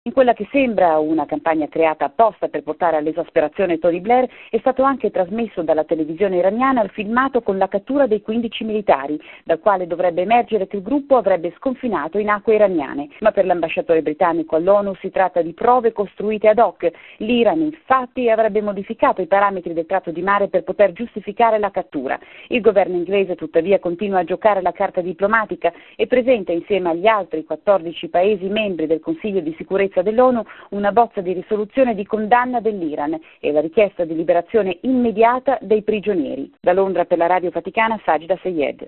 In quella che sembra una campagna creata apposta per portare all'esasperazione Tony Blair, è stato anche trasmesso dalla televisione iraniana il filmato con la cattura dei 15 militari, dal quale dovrebbe emergere che il gruppo avrebbe sconfinato in acque iraniane. Ma per l'ambasciatore britannico all'ONU si tratta di prove costruite ad hoc. L'Iran, infatti, avrebbe modificato i parametri del tratto di mare per poter giustificare la cattura. Il governo inglese, tuttavia, continua a giocare la carta diplomatica e presenta insieme agli altri 14 Paesi membri del Consiglio di sicurezza dell'ONU una bozza di risoluzione di condanna dell'Iran e la richiesta di liberazione immediata dei prigionieri. Da Londra per la Radio Vaticana, Sajida Seyed.